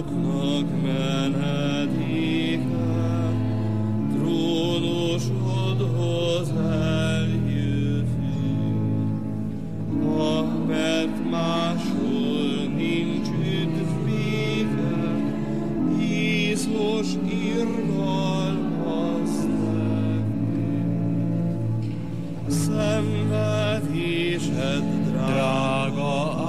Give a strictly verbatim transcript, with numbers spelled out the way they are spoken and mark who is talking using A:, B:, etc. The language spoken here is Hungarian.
A: Zsidóknak menedéke, trónusodhoz eljövünk. Ah, mert máshol nincs üdv vége, Jézus irgalmaz nekünk. Szenvedésed drága